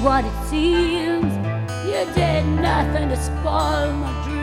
what it seems. You did nothing to spoil my dreams.